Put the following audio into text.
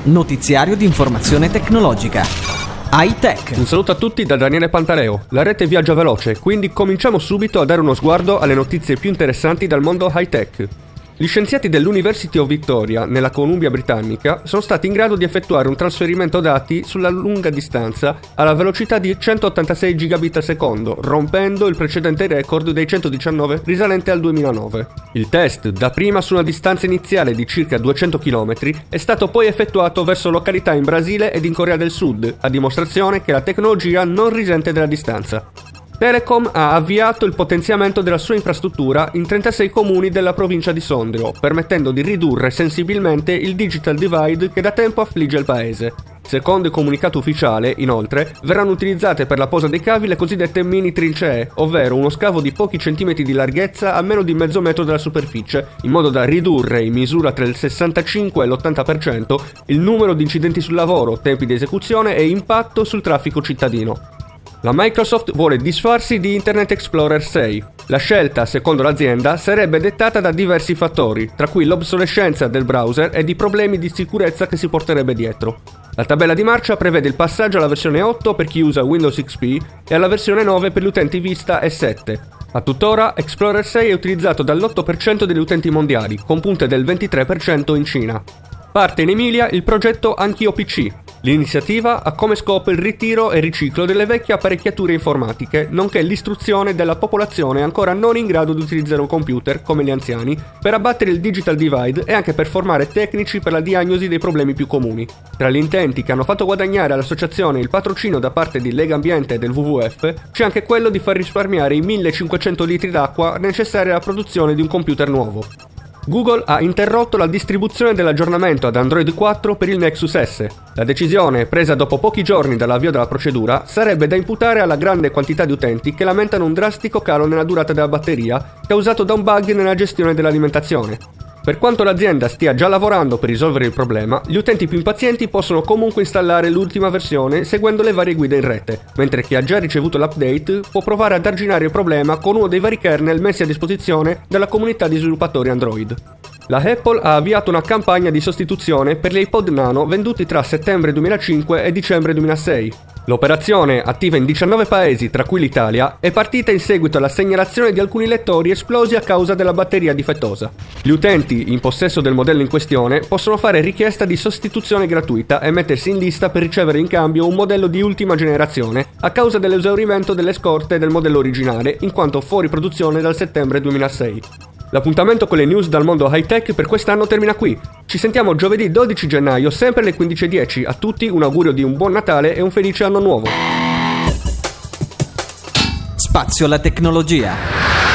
Notiziario di informazione tecnologica. High-Tech. Un saluto a tutti da Daniele Pantaleo. La rete viaggia veloce, quindi cominciamo subito a dare uno sguardo alle notizie più interessanti dal mondo high-tech. Gli scienziati dell'University of Victoria, nella Columbia Britannica, sono stati in grado di effettuare un trasferimento dati sulla lunga distanza alla velocità di 186 gigabit al secondo, rompendo il precedente record dei 119 risalente al 2009. Il test, dapprima su una distanza iniziale di circa 200 km, è stato poi effettuato verso località in Brasile ed in Corea del Sud, a dimostrazione che la tecnologia non risente della distanza. Telecom ha avviato il potenziamento della sua infrastruttura in 36 comuni della provincia di Sondrio, permettendo di ridurre sensibilmente il digital divide che da tempo affligge il paese. Secondo il comunicato ufficiale, inoltre, verranno utilizzate per la posa dei cavi le cosiddette mini trincee, ovvero uno scavo di pochi centimetri di larghezza a meno di mezzo metro dalla superficie, in modo da ridurre in misura tra il 65 e l'80% il numero di incidenti sul lavoro, tempi di esecuzione e impatto sul traffico cittadino. La Microsoft vuole disfarsi di Internet Explorer 6. La scelta, secondo l'azienda, sarebbe dettata da diversi fattori, tra cui l'obsolescenza del browser ed i problemi di sicurezza che si porterebbe dietro. La tabella di marcia prevede il passaggio alla versione 8 per chi usa Windows XP e alla versione 9 per gli utenti Vista e 7. A tuttora, Explorer 6 è utilizzato dall'8% degli utenti mondiali, con punte del 23% in Cina. Parte in Emilia il progetto Anch'io PC. L'iniziativa ha come scopo il ritiro e riciclo delle vecchie apparecchiature informatiche, nonché l'istruzione della popolazione ancora non in grado di utilizzare un computer, come gli anziani, per abbattere il digital divide e anche per formare tecnici per la diagnosi dei problemi più comuni. Tra gli intenti che hanno fatto guadagnare all'associazione il patrocinio da parte di Lega Ambiente e del WWF, c'è anche quello di far risparmiare i 1500 litri d'acqua necessari alla produzione di un computer nuovo. Google ha interrotto la distribuzione dell'aggiornamento ad Android 4 per il Nexus S. La decisione, presa dopo pochi giorni dall'avvio della procedura, sarebbe da imputare alla grande quantità di utenti che lamentano un drastico calo nella durata della batteria causato da un bug nella gestione dell'alimentazione. Per quanto l'azienda stia già lavorando per risolvere il problema, gli utenti più impazienti possono comunque installare l'ultima versione seguendo le varie guide in rete, mentre chi ha già ricevuto l'update può provare ad arginare il problema con uno dei vari kernel messi a disposizione dalla comunità di sviluppatori Android. La Apple ha avviato una campagna di sostituzione per gli iPod Nano venduti tra settembre 2005 e dicembre 2006. L'operazione, attiva in 19 paesi, tra cui l'Italia, è partita in seguito alla segnalazione di alcuni lettori esplosi a causa della batteria difettosa. Gli utenti, in possesso del modello in questione, possono fare richiesta di sostituzione gratuita e mettersi in lista per ricevere in cambio un modello di ultima generazione, a causa dell'esaurimento delle scorte del modello originale, in quanto fuori produzione dal settembre 2006. L'appuntamento con le news dal mondo high-tech per quest'anno termina qui. Ci sentiamo giovedì 12 gennaio, sempre alle 15:10. A tutti un augurio di un buon Natale e un felice anno nuovo. Spazio alla tecnologia.